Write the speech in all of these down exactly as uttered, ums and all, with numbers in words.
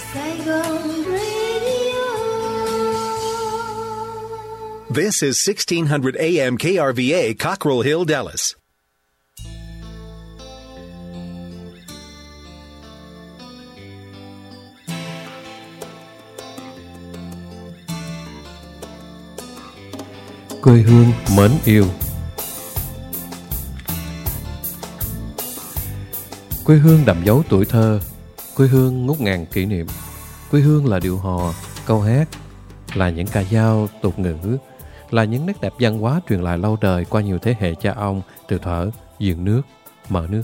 Saigon Radio. This is sixteen hundred A M K R V A, Cockrell Hill, Dallas. Quê hương mến yêu. Quê hương đậm dấu tuổi thơ, quê hương ngút ngàn kỷ niệm. Quê hương là điệu hò, câu hát, là những ca dao, tục ngữ, là những nét đẹp văn hóa truyền lại lâu đời qua nhiều thế hệ cha ông từ thuở dựng nước, mở nước.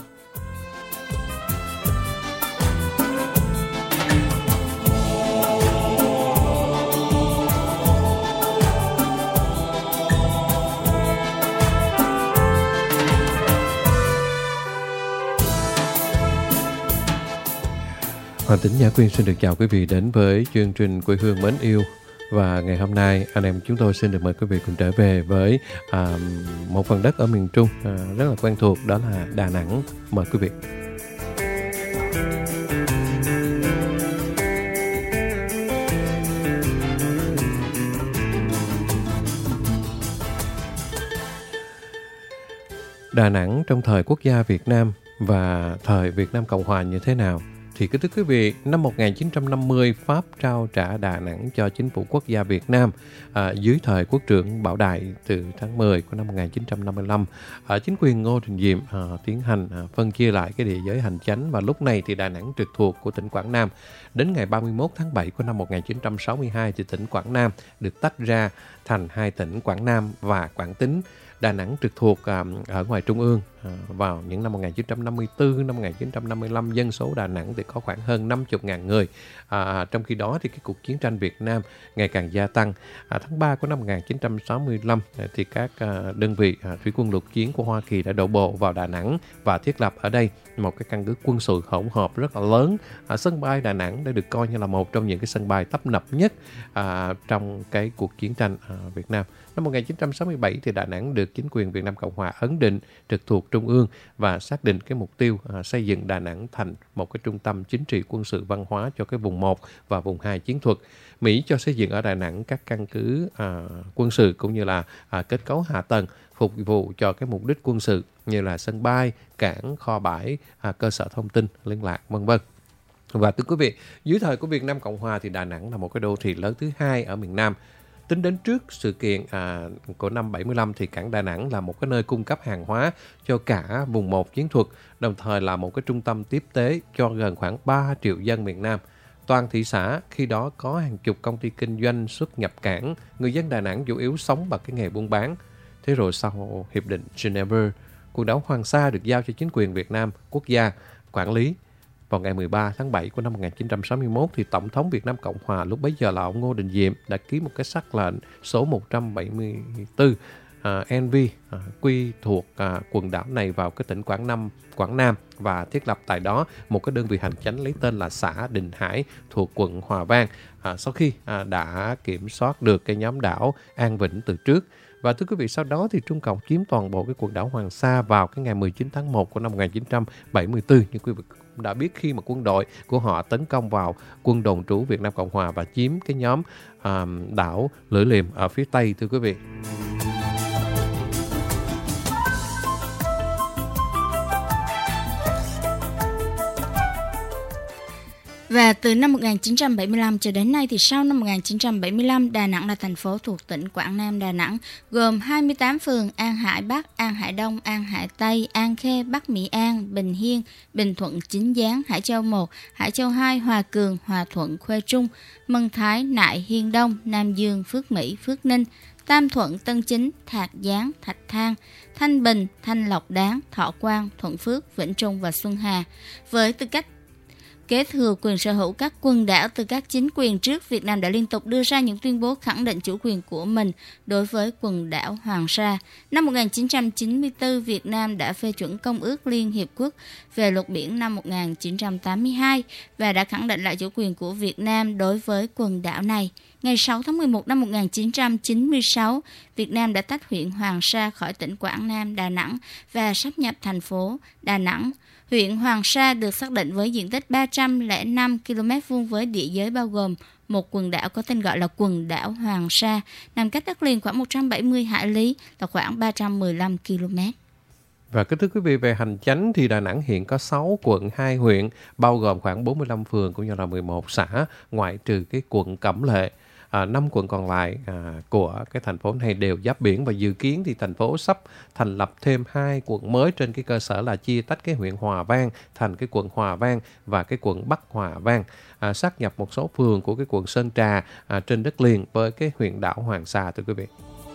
Hoàng Tĩnh Nhã Quyên xin được chào quý vị đến với chương trình Quê hương mến yêu. Và ngày hôm nay anh em chúng tôi xin được mời quý vị cùng trở về với à, một phần đất ở miền Trung à, rất là quen thuộc, đó là Đà Nẵng. Mời quý vị. Đà Nẵng trong thời quốc gia Việt Nam và thời Việt Nam Cộng Hòa như thế nào? Thì kính thưa quý vị, năm một nghìn chín trăm năm mươi, Pháp trao trả Đà Nẵng cho chính phủ quốc gia Việt Nam à, dưới thời quốc trưởng Bảo Đại từ tháng mười của năm một nghìn chín trăm năm mươi lăm. À, chính quyền Ngô Đình Diệm à, tiến hành à, phân chia lại cái địa giới hành chánh, và lúc này thì Đà Nẵng trực thuộc của tỉnh Quảng Nam. Đến ngày ba mươi mốt tháng bảy của năm một nghìn chín trăm sáu mươi hai thì tỉnh Quảng Nam được tách ra thành hai tỉnh Quảng Nam và Quảng Tín. Đà Nẵng trực thuộc à, ở ngoài Trung ương à, vào những năm một nghìn chín trăm năm mươi tư, năm một nghìn chín trăm năm mươi lăm, dân số Đà Nẵng thì có khoảng hơn năm mươi nghìn người. À, trong khi đó thì cái cuộc chiến tranh Việt Nam ngày càng gia tăng. À, tháng ba của năm một nghìn chín trăm sáu mươi lăm thì các à, đơn vị à, thủy quân lục chiến của Hoa Kỳ đã đổ bộ vào Đà Nẵng và thiết lập ở đây một cái căn cứ quân sự hỗn hợp rất là lớn. À, sân bay Đà Nẵng đã được coi như là một trong những cái sân bay tấp nập nhất à, trong cái cuộc chiến tranh à, Việt Nam. Năm một nghìn chín trăm sáu mươi bảy thì Đà Nẵng được chính quyền Việt Nam Cộng Hòa ấn định trực thuộc Trung ương và xác định cái mục tiêu à, xây dựng Đà Nẵng thành một cái trung tâm chính trị, quân sự, văn hóa cho cái vùng một và vùng hai chiến thuật. Mỹ cho xây dựng ở Đà Nẵng các căn cứ à, quân sự cũng như là à, kết cấu hạ tầng phục vụ cho cái mục đích quân sự như là sân bay, cảng, kho bãi, à, cơ sở thông tin, liên lạc, vân vân. Và thưa quý vị, dưới thời của Việt Nam Cộng Hòa thì Đà Nẵng là một cái đô thị lớn thứ hai ở miền Nam. Tính đến trước sự kiện à, của năm bảy mươi lăm thì cảng Đà Nẵng là một cái nơi cung cấp hàng hóa cho cả vùng một chiến thuật, đồng thời là một cái trung tâm tiếp tế cho gần khoảng ba triệu dân miền Nam. Toàn thị xã khi đó có hàng chục công ty kinh doanh xuất nhập cảng, người dân Đà Nẵng chủ yếu sống bằng cái nghề buôn bán. Thế rồi sau Hiệp định Geneva, quần đảo Hoàng Sa được giao cho chính quyền Việt Nam quốc gia quản lý. Vào ngày mười ba tháng bảy của năm một nghìn chín trăm sáu mươi mốt thì Tổng thống Việt Nam Cộng Hòa lúc bấy giờ là ông Ngô Đình Diệm đã ký một cái sắc lệnh số một trăm bảy mươi tư à, en vê à, quy thuộc à, quần đảo này vào cái tỉnh Quảng Nam, Quảng Nam và thiết lập tại đó một cái đơn vị hành chánh lấy tên là xã Đình Hải thuộc quận Hòa Vang à, sau khi à, đã kiểm soát được cái nhóm đảo An Vĩnh từ trước. Và thưa quý vị, sau đó thì Trung Cộng chiếm toàn bộ cái quần đảo Hoàng Sa vào cái ngày mười chín tháng một của năm một nghìn chín trăm bảy mươi tư. Như quý vị đã biết, khi mà quân đội của họ tấn công vào quân đồn trú Việt Nam Cộng Hòa và chiếm cái nhóm à, đảo Lưỡi Liềm ở phía Tây, thưa quý vị. Và từ năm một nghìn chín trăm bảy mươi lăm cho đến nay thì sau năm một nghìn chín trăm bảy mươi lăm, Đà Nẵng là thành phố thuộc tỉnh Quảng Nam Đà Nẵng, gồm hai mươi tám phường: An Hải Bắc, An Hải Đông, An Hải Tây, An Khê, Bắc Mỹ An, Bình Hiên, Bình Thuận, Chính Gián, Hải Châu một, Hải Châu hai, Hòa Cường, Hòa Thuận, Khuê Trung, Mân Thái, Nại, Hiên Đông, Nam Dương, Phước Mỹ, Phước Ninh, Tam Thuận, Tân Chính, Thạc Gián, Thạch Thang, Thanh Bình, Thanh Lộc Đáng, Thọ Quang, Thuận Phước, Vĩnh Trung và Xuân Hà. Với tư cách kế thừa quyền sở hữu các quần đảo từ các chính quyền trước, Việt Nam đã liên tục đưa ra những tuyên bố khẳng định chủ quyền của mình đối với quần đảo Hoàng Sa. Năm một nghìn chín trăm chín mươi tư, Việt Nam đã phê chuẩn Công ước Liên Hiệp Quốc về luật biển năm một nghìn chín trăm tám mươi hai và đã khẳng định lại chủ quyền của Việt Nam đối với quần đảo này. Ngày sáu tháng mười một năm một nghìn chín trăm chín mươi sáu, Việt Nam đã tách huyện Hoàng Sa khỏi tỉnh Quảng Nam Đà Nẵng và sáp nhập thành phố Đà Nẵng. Huyện Hoàng Sa được xác định với diện tích ba trăm lẻ năm ki lô mét vuông với địa giới bao gồm một quần đảo có tên gọi là quần đảo Hoàng Sa, nằm cách đất liền khoảng một trăm bảy mươi hải lý, là khoảng ba trăm mười lăm ki lô mét. Và kính thưa quý vị, về hành chánh thì Đà Nẵng hiện có sáu quận, hai huyện, bao gồm khoảng bốn mươi lăm phường cũng như là mười một xã, ngoại trừ cái quận Cẩm Lệ. À, năm quận còn lại à, của cái thành phố này đều giáp biển, và dự kiến thì thành phố sắp thành lập thêm hai quận mới trên cái cơ sở là chia tách cái huyện Hòa Vang thành cái quận Hòa Vang và cái quận Bắc Hòa Vang, à, sát nhập một số phường của cái quận Sơn Trà à, trên đất liền với cái huyện đảo Hoàng Sa, thưa quý vị.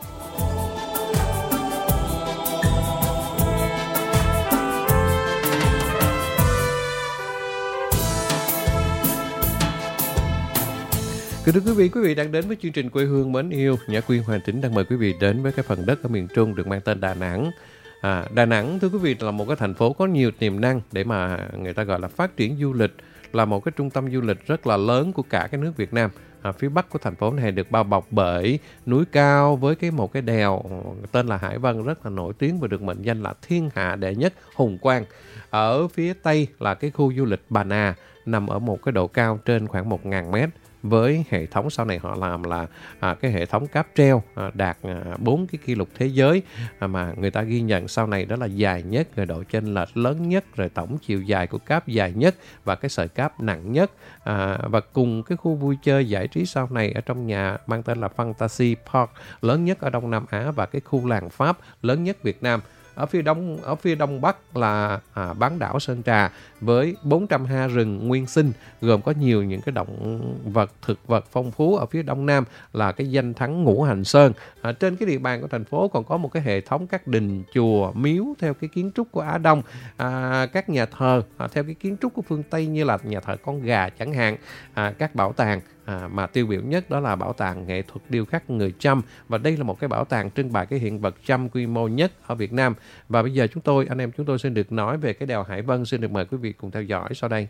Kính thưa quý vị, quý vị đang đến với chương trình Quê hương mến yêu. Nhã Quyên Hoàng Tĩnh đang mời quý vị đến với cái phần đất ở miền Trung được mang tên Đà Nẵng. À, Đà Nẵng, thưa quý vị, là một cái thành phố có nhiều tiềm năng để mà người ta gọi là phát triển du lịch, là một cái trung tâm du lịch rất là lớn của cả cái nước Việt Nam. À, phía bắc của thành phố này được bao bọc bởi núi cao với cái một cái đèo tên là Hải Vân rất là nổi tiếng và được mệnh danh là thiên hạ đệ nhất hùng quan. Ở phía tây là cái khu du lịch Bà Nà, nằm ở một cái độ cao trên khoảng một nghìn mét, với hệ thống sau này họ làm là à, cái hệ thống cáp treo à, đạt bốn à, cái kỷ lục thế giới à, mà người ta ghi nhận sau này, đó là dài nhất, rồi độ chênh lệch lớn nhất, rồi tổng chiều dài của cáp dài nhất và cái sợi cáp nặng nhất, à, và cùng cái khu vui chơi giải trí sau này ở trong nhà mang tên là Fantasy Park, lớn nhất ở Đông Nam Á, và cái khu làng Pháp lớn nhất Việt Nam. Ở phía đông ở phía đông bắc là à, bán đảo Sơn Trà với bốn trăm ha rừng nguyên sinh, gồm có nhiều những cái động vật, thực vật phong phú. Ở phía đông nam là cái danh thắng Ngũ Hành Sơn. À, trên cái địa bàn của thành phố còn có một cái hệ thống các đình, chùa, miếu theo cái kiến trúc của Á Đông, à, các nhà thờ à, theo cái kiến trúc của phương Tây như là nhà thờ con gà chẳng hạn, à, các bảo tàng. À, mà tiêu biểu nhất đó là bảo tàng nghệ thuật điêu khắc người Chăm, và đây là một cái bảo tàng trưng bày cái hiện vật Chăm quy mô nhất ở Việt Nam. Và bây giờ chúng tôi, anh em chúng tôi xin được nói về cái đèo Hải Vân. Xin được mời quý vị cùng theo dõi sau đây.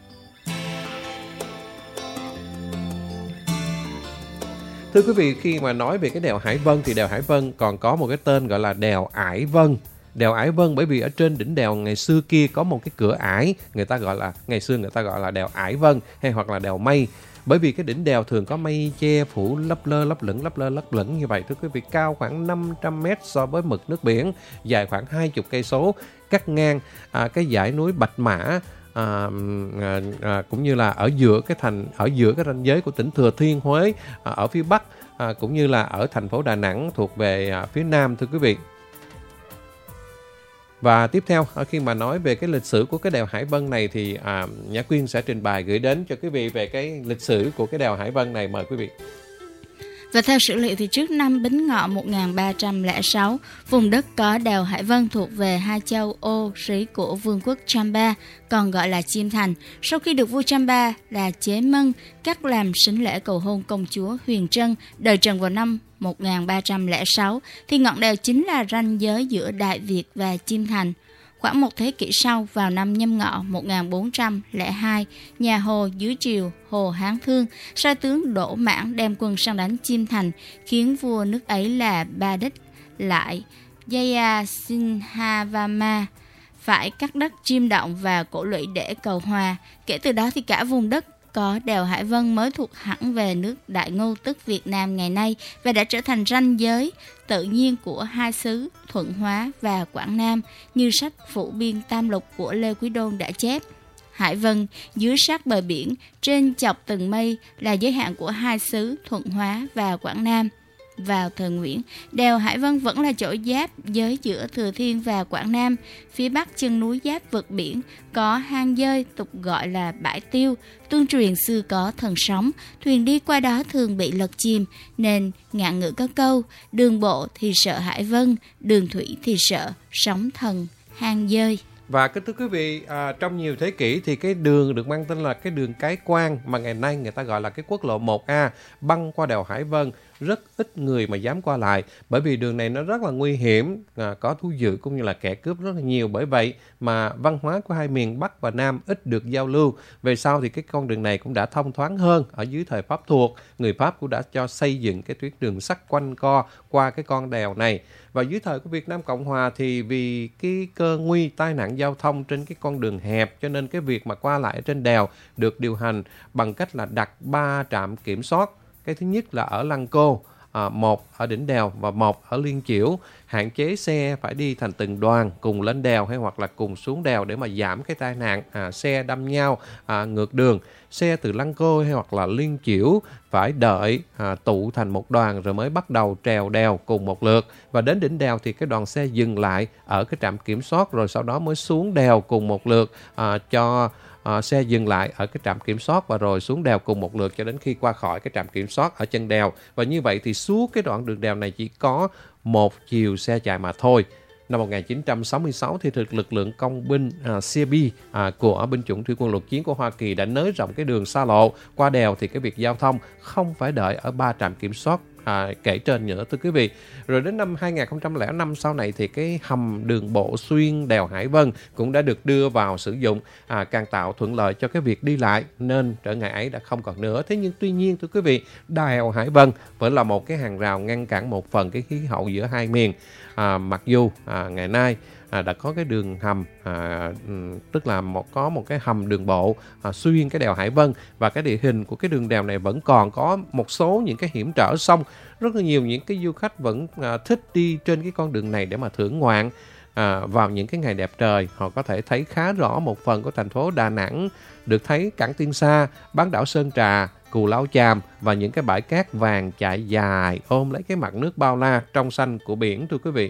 Thưa quý vị, khi mà nói về cái đèo Hải Vân thì đèo Hải Vân còn có một cái tên gọi là đèo Ải Vân. Đèo Ải Vân bởi vì ở trên đỉnh đèo ngày xưa kia có một cái cửa ải, người ta gọi là ngày xưa người ta gọi là đèo Ải Vân hay hoặc là đèo Mây. Bởi vì cái đỉnh đèo thường có mây che phủ lấp lơ lấp lửng lấp lơ lấp lửng như vậy, thưa quý vị, cao khoảng năm trăm mét so với mực nước biển, dài khoảng hai mươi cây số, cắt ngang à, cái dãy núi Bạch Mã. À, à, à, cũng như là ở giữa cái thành ở giữa cái ranh giới của tỉnh Thừa Thiên Huế à, ở phía bắc, à, cũng như là ở thành phố Đà Nẵng thuộc về à, phía nam, thưa quý vị. Và tiếp theo, khi mà nói về cái lịch sử của cái đèo Hải Vân này thì à, Nhã Quyên sẽ trình bày gửi đến cho quý vị về cái lịch sử của cái đèo Hải Vân này. Mời quý vị. Và theo sử liệu thì trước năm Bính Ngọ một nghìn ba trăm lẻ sáu, vùng đất có đèo Hải Vân thuộc về hai châu Ô Rý của vương quốc Champa, còn gọi là Chiêm Thành. Sau khi được vua Champa là Chế Mân cắt làm sính lễ cầu hôn công chúa Huyền Trân đời Trần vào năm một nghìn ba trăm lẻ sáu, thì ngọn đèo chính là ranh giới giữa Đại Việt và Chiêm Thành. Khoảng một thế kỷ sau, vào năm Nhâm Ngọ một nghìn bốn trăm lẻ hai, nhà Hồ dưới triều Hồ Hán Thương sai tướng Đỗ Mãn đem quân sang đánh Chiêm Thành, khiến vua nước ấy là Ba Đích lại Jayasinhavama phải cắt đất Chiêm Động và Cổ Lũy để cầu hòa. Kể từ đó thì cả vùng đất có đèo Hải Vân mới thuộc hẳn về nước Đại Ngô tức Việt Nam ngày nay và đã trở thành ranh giới tự nhiên của hai xứ Thuận Hóa và Quảng Nam, như sách Phủ Biên Tam Lục của Lê Quý Đôn đã chép. Hải Vân dưới sát bờ biển, trên chọc từng mây là giới hạn của hai xứ Thuận Hóa và Quảng Nam. Vào thời Nguyễn, đèo Hải Vân vẫn là chỗ giáp giới giữa Thừa Thiên và Quảng Nam. Phía bắc chân núi giáp vực biển có hang dơi tục gọi là bãi tiêu. Tương truyền xưa có thần sóng, thuyền đi qua đó thường bị lật chìm, nên ngạn ngữ có câu: đường bộ thì sợ Hải Vân, đường thủy thì sợ sóng thần hang dơi. Và kính thưa quý vị, à, trong nhiều thế kỷ thì cái đường được mang tên là cái đường Cái Quan, mà ngày nay người ta gọi là cái quốc lộ một A, băng qua đèo Hải Vân, rất ít người mà dám qua lại, bởi vì đường này nó rất là nguy hiểm, à, có thú dữ cũng như là kẻ cướp rất là nhiều. Bởi vậy mà văn hóa của hai miền Bắc và Nam ít được giao lưu. Về sau thì cái con đường này cũng đã thông thoáng hơn. Ở dưới thời Pháp thuộc, người Pháp cũng đã cho xây dựng cái tuyến đường sắt quanh co qua cái con đèo này. Và dưới thời của Việt Nam Cộng Hòa thì vì cái cơ nguy tai nạn giao thông trên cái con đường hẹp, cho nên cái việc mà qua lại ở trên đèo được điều hành bằng cách là đặt ba trạm kiểm soát. Cái thứ nhất là ở Lăng Cô, À, một ở đỉnh đèo và một ở Liên Chiểu, hạn chế xe phải đi thành từng đoàn cùng lên đèo hay hoặc là cùng xuống đèo để mà giảm cái tai nạn à, xe đâm nhau à, ngược đường. Xe từ Lăng Cô hay hoặc là Liên Chiểu phải đợi à, tụ thành một đoàn rồi mới bắt đầu trèo đèo cùng một lượt, và đến đỉnh đèo thì cái đoàn xe dừng lại ở cái trạm kiểm soát rồi sau đó mới xuống đèo cùng một lượt à, cho À, xe dừng lại ở cái trạm kiểm soát và rồi xuống đèo cùng một lượt cho đến khi qua khỏi cái trạm kiểm soát ở chân đèo. Và như vậy thì suốt cái đoạn đường đèo này chỉ có một chiều xe chạy mà thôi. Năm một nghìn chín trăm sáu mươi sáu thì thực lực lượng công binh à, xê i bê à, của binh chủng thủy quân lục chiến của Hoa Kỳ đã nới rộng cái đường xa lộ qua đèo, thì cái việc giao thông không phải đợi ở ba trạm kiểm soát À, kể trên nữa thưa quý vị. Rồi đến năm hai nghìn không trăm lẻ năm sau này thì cái hầm đường bộ xuyên đèo Hải Vân cũng đã được đưa vào sử dụng, à, càng tạo thuận lợi cho cái việc đi lại, nên trở ngại ấy đã không còn nữa. Thế nhưng tuy nhiên thưa quý vị, đèo Hải Vân vẫn là một cái hàng rào ngăn cản một phần cái khí hậu giữa hai miền. À, mặc dù à, ngày nay À, đã có cái đường hầm, à, tức là một có một cái hầm đường bộ à, xuyên cái đèo Hải Vân, và cái địa hình của cái đường đèo này vẫn còn có một số những cái hiểm trở sông. Rất là nhiều những cái du khách vẫn à, thích đi trên cái con đường này để mà thưởng ngoạn. À, vào những cái ngày đẹp trời, họ có thể thấy khá rõ một phần của thành phố Đà Nẵng, được thấy cảng Tiên Sa, bán đảo Sơn Trà, Cù Lao Chàm và những cái bãi cát vàng chạy dài ôm lấy cái mặt nước bao la trong xanh của biển thưa quý vị.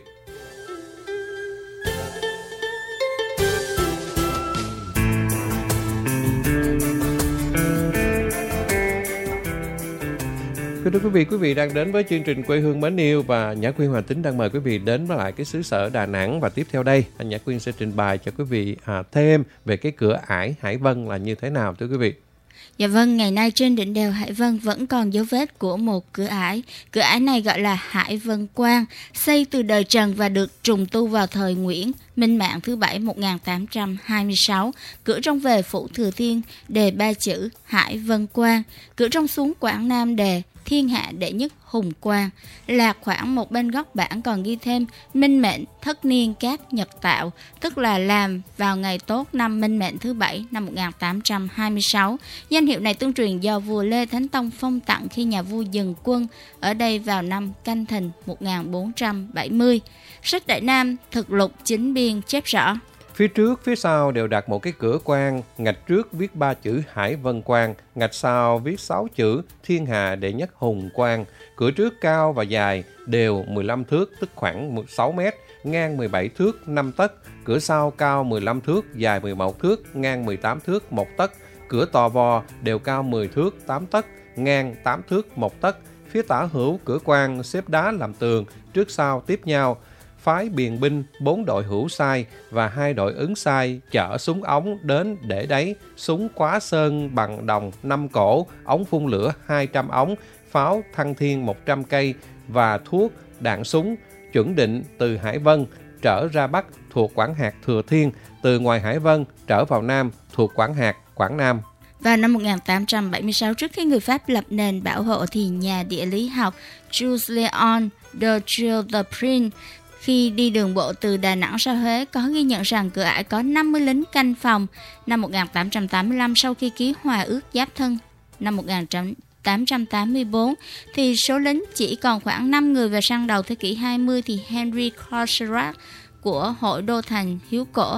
Thưa quý vị, quý vị đang đến với chương trình Quê Hương Mến Yêu và Nhã Quyên Hoàng Tính đang mời quý vị đến với lại cái xứ sở Đà Nẵng. Và tiếp theo đây, anh Nhã Quyên sẽ trình bày cho quý vị à, thêm về cái cửa ải Hải Vân là như thế nào thưa quý vị. Dạ vâng, ngày nay trên đỉnh đèo Hải Vân vẫn còn dấu vết của một cửa ải. Cửa ải này gọi là Hải Vân Quan, xây từ đời Trần và được trùng tu vào thời Nguyễn, Minh Mạng thứ bảy một nghìn tám trăm hai mươi sáu. Cửa trong về Phủ Thừa Thiên đề ba chữ Hải Vân Quan, cửa trong xuống Quảng Nam đề Thiên hạ đệ nhất hùng quan. Lạc khoảng một bên góc bảng còn ghi thêm Minh Mệnh thất niên cát nhật tạo, tức là làm vào ngày tốt năm Minh Mệnh thứ bảy năm một nghìn tám trăm hai mươi sáu. Danh hiệu này tương truyền do vua Lê Thánh Tông phong tặng khi nhà vua dừng quân ở đây vào năm Canh Thìn một nghìn bốn trăm bảy mươi. Sách Đại Nam thực lục chính biên chép rõ: Phía trước, phía sau đều đặt một cái cửa quan, ngạch trước viết ba chữ Hải Vân Quan, ngạch sau viết sáu chữ Thiên hạ đệ nhất hùng quan. Cửa trước cao và dài đều mười lăm thước, tức khoảng sáu mét, ngang mười bảy thước, năm tấc. Cửa sau cao mười lăm thước, dài mười một thước, ngang mười tám thước, một tấc. Cửa to vò đều cao mười thước, tám tấc, ngang tám thước, một tấc. Phía tả hữu cửa quan xếp đá làm tường, trước sau tiếp nhau. Phái biền binh bốn đội hữu sai và hai đội ứng sai chở súng ống đến để đấy, súng quá sơn bằng đồng năm cổ, ống phun lửa hai trăm ống, pháo thăng thiên một trăm cây và thuốc đạn súng chuẩn định từ Hải Vân trở ra Bắc thuộc Quản hạt Thừa Thiên, từ ngoài Hải Vân trở vào Nam thuộc Quản hạt Quảng Nam. Vào năm một nghìn tám trăm bảy mươi sáu, trước khi người Pháp lập nền bảo hộ, thì nhà địa lý học Jules Léon de Childeprin khi đi đường bộ từ Đà Nẵng ra Huế có ghi nhận rằng cửa ải có năm mươi lính canh phòng. Năm một nghìn tám trăm tám mươi lăm, sau khi ký hòa ước Giáp Thân năm một nghìn tám trăm tám mươi tư, thì số lính chỉ còn khoảng năm người, và sang đầu thế kỷ hai mươi thì Henry Courcherac của Hội Đô Thành Hiếu Cổ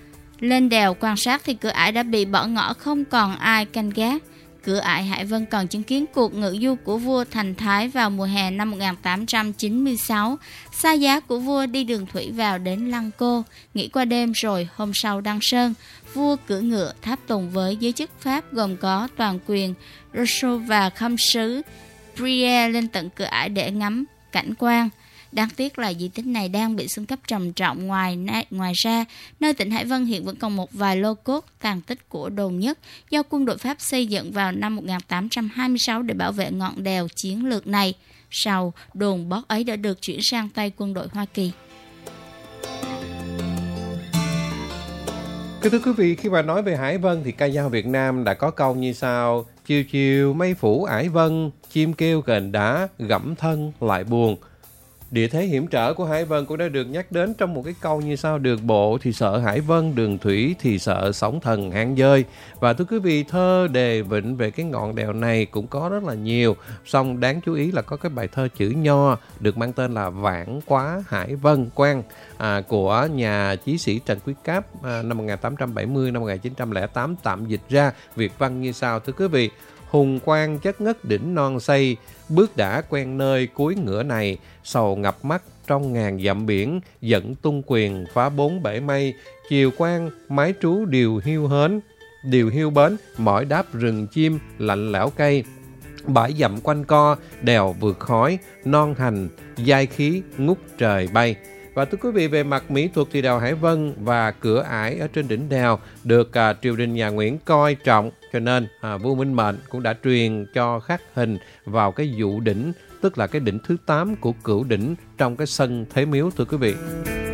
lên đèo quan sát thì cửa ải đã bị bỏ ngỏ, không còn ai canh gác. Cửa ải Hải Vân còn chứng kiến cuộc ngự du của vua Thành Thái vào mùa hè năm một nghìn tám trăm chín mươi sáu. Xa giá của vua đi đường thủy vào đến Lăng Cô, nghỉ qua đêm rồi hôm sau đăng sơn. Vua cưỡi ngựa tháp tùng với giới chức Pháp gồm có toàn quyền Rousseau và khâm sứ Brière lên tận cửa ải để ngắm cảnh quan. Đáng tiếc là di tích này đang bị xuống cấp trầm trọng. Ngoài ngoài ra, nơi tỉnh Hải Vân hiện vẫn còn một vài lô cốt tàn tích của đồn nhất do quân đội Pháp xây dựng vào năm một nghìn tám trăm hai mươi sáu để bảo vệ ngọn đèo chiến lược này. Sau, đồn bót ấy đã được chuyển sang tay quân đội Hoa Kỳ. Thưa quý vị, khi mà nói về Hải Vân thì ca dao Việt Nam đã có câu như sau: chiều chiều mây phủ ải vân, chim kêu gần đá, gẫm thân lại buồn. Địa thế hiểm trở của Hải Vân cũng đã được nhắc đến trong một cái câu như sau: đường bộ thì sợ Hải Vân, đường thủy thì sợ sóng thần hang dơi. Và thưa quý vị, thơ đề vịnh về cái ngọn đèo này cũng có rất là nhiều. Song đáng chú ý là có cái bài thơ chữ Nho được mang tên là Vãn Quá Hải Vân Quan à, của nhà chí sĩ Trần Quý Cáp à, năm một nghìn tám trăm bảy mươi năm một nghìn chín trăm lẻ tám tạm dịch ra Việt văn như sau. Thưa quý vị: hùng quang chất ngất đỉnh non xây, bước đã quen nơi cuối ngửa này, sầu ngập mắt trong ngàn dặm biển, dẫn tung quyền phá bốn bể mây, chiều quang mái trú điều hiu hến, điều hiu bến, mỏi đáp rừng chim lạnh lẽo cây, bãi dặm quanh co, đèo vượt khói, non hành giai khí ngút trời bay. Và thưa quý vị, về mặt mỹ thuật thì đèo Hải Vân và cửa ải ở trên đỉnh đèo được à, triều đình nhà Nguyễn coi trọng, cho nên à, vua Minh Mệnh cũng đã truyền cho khắc hình vào cái dụ đỉnh, tức là cái đỉnh thứ tám của cửu đỉnh trong cái sân Thế Miếu, thưa quý vị.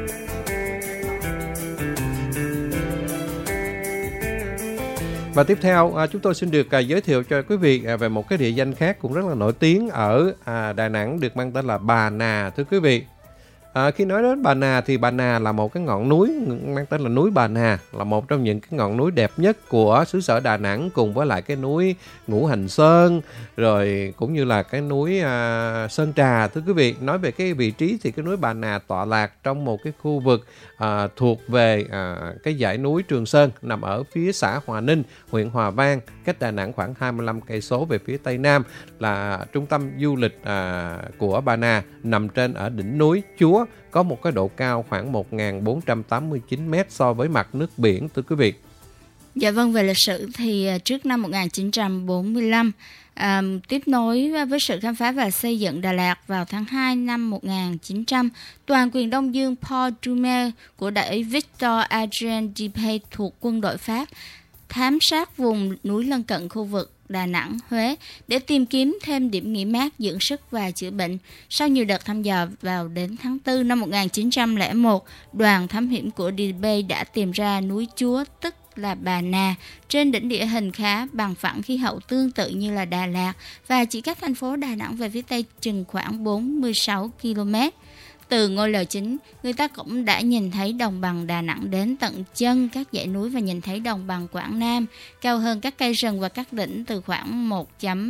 Và tiếp theo à, chúng tôi xin được à, giới thiệu cho quý vị à, về một cái địa danh khác cũng rất là nổi tiếng ở à, Đà Nẵng, được mang tên là Bà Nà, thưa quý vị. À, khi nói đến Bà Nà thì Bà Nà là một cái ngọn núi mang tên là núi Bà Nà, là một trong những cái ngọn núi đẹp nhất của xứ sở Đà Nẵng, cùng với lại cái núi Ngũ Hành Sơn, rồi cũng như là cái núi à, Sơn Trà. Thưa quý vị, nói về cái vị trí thì cái núi Bà Nà tọa lạc trong một cái khu vực à, thuộc về à, cái dãy núi Trường Sơn, nằm ở phía xã Hòa Ninh, huyện Hòa Vang, cách Đà Nẵng khoảng hai mươi lăm cây số về phía tây nam. Là trung tâm du lịch à, của Bà Nà, nằm trên ở đỉnh núi Chúa, có một cái độ cao khoảng một nghìn bốn trăm tám mươi chín mét so với mặt nước biển, thưa quý vị. Dạ vâng, về lịch sử thì trước năm một nghìn chín trăm bốn mươi lăm, à, tiếp nối với sự khám phá và xây dựng Đà Lạt, vào tháng hai năm một nghìn chín trăm, toàn quyền Đông Dương Paul Dumas của đại Victor Adrien Dupuy thuộc quân đội Pháp thám sát vùng núi lân cận khu vực Đà Nẵng, Huế để tìm kiếm thêm điểm nghỉ mát, dưỡng sức và chữa bệnh. Sau nhiều đợt thăm dò, vào đến tháng tư năm một nghìn chín trăm lẻ một, đoàn thám hiểm của Dupuy đã tìm ra núi Chúa, tức là Bà Nà, trên đỉnh địa hình khá bằng phẳng, khí hậu tương tự như là Đà Lạt và chỉ cách thành phố Đà Nẵng về phía tây chừng khoảng bốn mươi sáu ki lô mét. Từ ngôi lều chính, người ta cũng đã nhìn thấy đồng bằng Đà Nẵng đến tận chân các dãy núi và nhìn thấy đồng bằng Quảng Nam cao hơn các cây rừng và các đỉnh từ khoảng một phẩy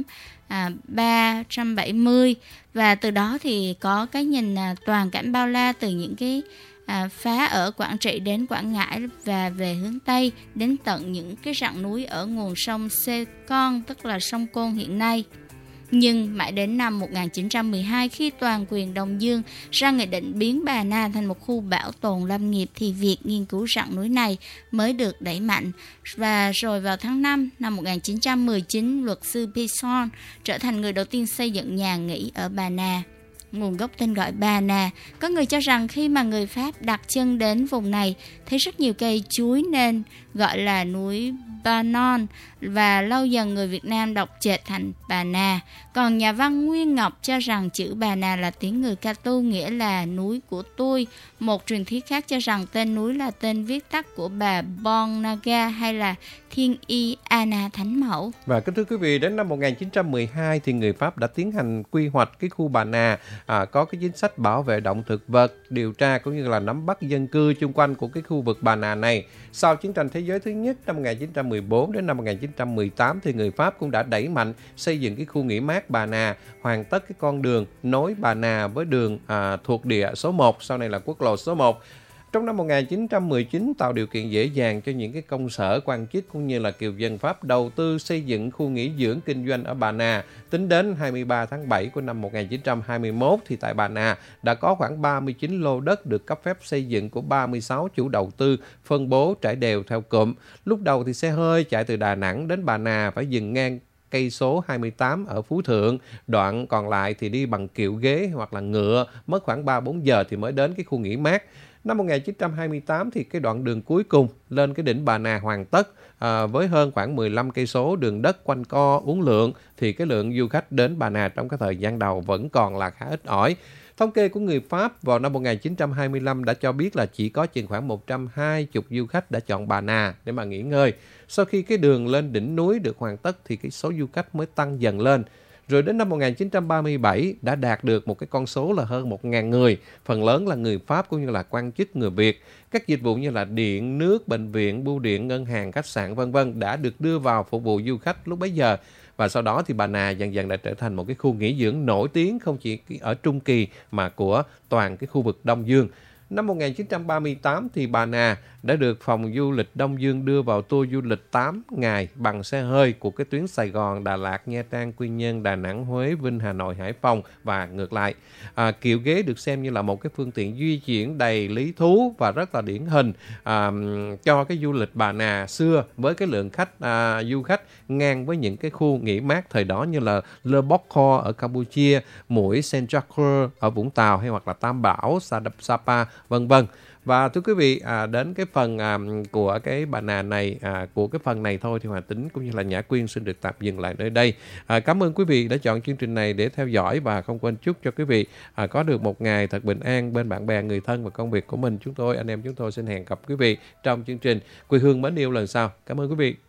ba trăm bảy mươi, và từ đó thì có cái nhìn toàn cảnh bao la từ những cái à, phá ở Quảng Trị đến Quảng Ngãi và về hướng Tây đến tận những cái rặng núi ở nguồn sông Sê Con, tức là sông Côn hiện nay. Nhưng mãi đến năm một nghìn chín trăm mười hai, khi toàn quyền Đông Dương ra nghị định biến Bà Nà thành một khu bảo tồn lâm nghiệp, thì việc nghiên cứu rặng núi này mới được đẩy mạnh. Và rồi vào tháng năm năm một nghìn chín trăm mười chín, luật sư Pisson trở thành người đầu tiên xây dựng nhà nghỉ ở Bà Nà. Nguồn gốc tên gọi Bà Nà, có người cho rằng khi mà người Pháp đặt chân đến vùng này thấy rất nhiều cây chuối nên gọi là núi Ba Non, và lâu dần người Việt Nam đọc chệch thành Bà Nà. Còn nhà văn Nguyên Ngọc cho rằng chữ Bà Nà là tiếng người Ca Tu, nghĩa là núi của tôi. Một truyền thuyết khác cho rằng tên núi là tên viết tắt của bà Bon Naga hay là Thiên Y Anna Thánh Mẫu. Và kính thưa quý vị, đến năm một nghìn chín trăm mười hai thì người Pháp đã tiến hành quy hoạch cái khu Bà Nà, à, có cái chính sách bảo vệ động thực vật, điều tra cũng như là nắm bắt dân cư chung quanh của cái khu vực Bà Nà này. Sau chiến tranh thế giới thứ nhất năm một nghìn chín trăm mười bốn đến năm một nghìn chín trăm mười tám thì người Pháp cũng đã đẩy mạnh xây dựng cái khu nghỉ mát Bà Nà, hoàn tất cái con đường nối Bà Nà với đường à, thuộc địa số một, sau này là quốc lộ số một. Trong năm một nghìn chín trăm mười chín, tạo điều kiện dễ dàng cho những cái công sở, quan chức cũng như là kiều dân Pháp đầu tư xây dựng khu nghỉ dưỡng kinh doanh ở Bà Nà. Tính đến hai mươi ba tháng bảy của năm một nghìn chín trăm hai mươi mốt thì tại Bà Nà đã có khoảng ba mươi chín lô đất được cấp phép xây dựng của ba mươi sáu chủ đầu tư, phân bố trải đều theo cụm. Lúc đầu thì xe hơi chạy từ Đà Nẵng đến Bà Nà phải dừng ngang cây số hai mươi tám ở Phú Thượng, đoạn còn lại thì đi bằng kiệu ghế hoặc là ngựa, mất khoảng ba bốn giờ thì mới đến cái khu nghỉ mát. Năm một nghìn chín trăm hai mươi tám thì cái đoạn đường cuối cùng lên cái đỉnh Bà Nà hoàn tất, à, với hơn khoảng mười lăm cây số đường đất quanh co uốn lượn, thì cái lượng du khách đến Bà Nà trong cái thời gian đầu vẫn còn là khá ít ỏi. Thống kê của người Pháp vào năm một nghìn chín trăm hai mươi lăm đã cho biết là chỉ có chừng khoảng một trăm hai mươi du khách đã chọn Bà Nà để mà nghỉ ngơi. Sau khi cái đường lên đỉnh núi được hoàn tất thì cái số du khách mới tăng dần lên. Rồi đến năm một nghìn chín trăm ba mươi bảy đã đạt được một cái con số là hơn một nghìn người, phần lớn là người Pháp cũng như là quan chức người Việt. Các dịch vụ như là điện, nước, bệnh viện, bưu điện, ngân hàng, khách sạn vân vân đã được đưa vào phục vụ du khách lúc bấy giờ. Và sau đó thì Bà Nà dần dần đã trở thành một cái khu nghỉ dưỡng nổi tiếng không chỉ ở Trung Kỳ mà của toàn cái khu vực Đông Dương. Năm một nghìn chín trăm ba mươi tám thì Bà Nà đã được Phòng Du lịch Đông Dương đưa vào tour du lịch tám ngày bằng xe hơi của cái tuyến Sài Gòn, Đà Lạt, Nha Trang, Quy Nhơn, Đà Nẵng, Huế, Vinh, Hà Nội, Hải Phòng và ngược lại. À, kiệu ghế được xem như là một cái phương tiện di chuyển đầy lý thú và rất là điển hình à, cho cái du lịch Bà Nà xưa, với cái lượng khách à, du khách ngang với những cái khu nghỉ mát thời đó như là Le Bocor ở Campuchia, Mũi Saint Jacques ở Vũng Tàu hay hoặc là Tam Bảo, Sapa vân vân. Và thưa quý vị, à, đến cái phần à, của cái Bà Nà này, à, của cái phần này thôi thì Hòa Tính cũng như là Nhã Quyên xin được tạm dừng lại nơi đây. À, cảm ơn quý vị đã chọn chương trình này để theo dõi và không quên chúc cho quý vị à, có được một ngày thật bình an bên bạn bè, người thân và công việc của mình. Chúng tôi, anh em chúng tôi xin hẹn gặp quý vị trong chương trình Quê Hương Mến Yêu lần sau. Cảm ơn quý vị.